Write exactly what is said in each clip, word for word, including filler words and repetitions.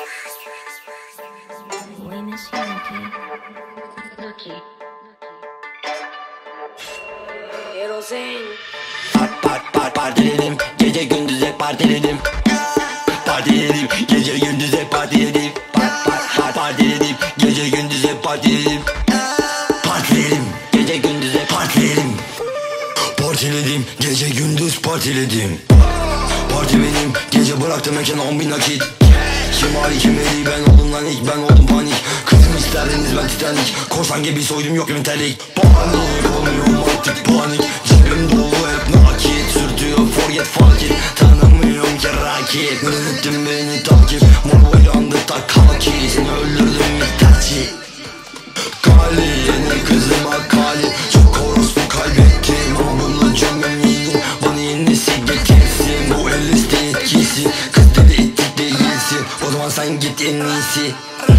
Part part part partiledim, gece gündüz hep partiledim. Partiledim, gece gündüz hep partiledim. Part part part partiledim, gece gündüz hep partiledim. Partiledim, gece gündüz hep partiledim. Partiledim, gece gündüz partiledim. Parti benim, gece bıraktım mekan on bin nakit. Kim hali kim eli, ben oldum lan ilk, ben oldum panik. Kızım isterdiniz ben titanik, korsan gibi soydum yok mentelik. Panik olmuyorum artık panik, cebim dolu hep nakit. Sürtüyor forget fuck it, tanımıyorum ki rakip. Unuttum beni takip, mor boylandı tak kaki. Seni öldürdüm Itachi Kali, yeni kızıma Kali. Çok orospu kaybettim ama bununla çok eminim. Bana yenisi getirsin, bu el liste etkisi. Kız dedi ettik değilsin, o zaman sen git en iyisi.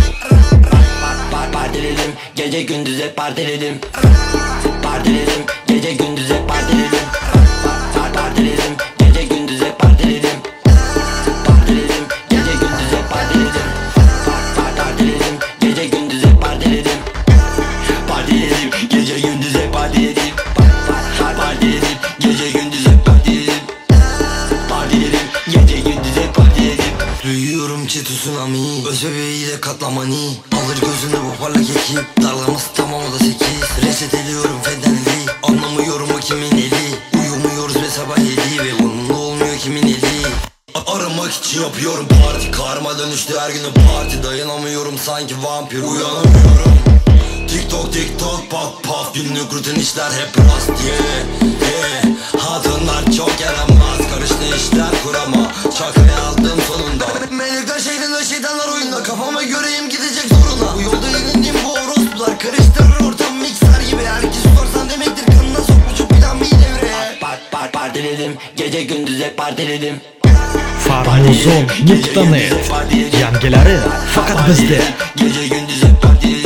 Partiledim, gece gündüz hep partiledim. Partiledim, gece gündüz hep partiledim. Partiledim, gece gündüz hep partiledim. Partiledim, gece gündüz hep partiledim. Partiledim, gece gündüz hep partiledim. Partiledim, gece gündüz hep partiledim. Partiledim, gece gündüz hep partiledim. Partiledim, gece gündüz hep partiledim. Duyuyorum ki tsunami, öz bebeğiyle katlamani. Alır gözünde bu parlak ekip, darlaması tamam o da sekiz. Reset ediyorum fentanili, anlamıyorum o kimin eli. Uyumuyoruz ve sabah yedi ve umurumda olmuyor kimin eli. Aramak için yapıyorum parti, karma dönüştü her günü parti. Dayanamıyorum sanki vampir, uyanamıyorum. TikTok TikTok paf paf, günlük rutin işler hep rast yeah, yeah. Hatunlar çok yaramaz, karıştı işler kurama. Çakayı aldım sonunda. Melekler şeytanlar şeytanlar oyunda, kafama göreyim gidecek zoruna. Bu yolda yenildiğim bu orospular karıştırır ortam mikser gibi. Herkes sorsan demektir kanına sokmuş plan bir devreye. Part part partiledim, gece gündüz hep partiledim. Farmuzon nokta net yangileri fakat bizde. Gece gündüz hep partiledim.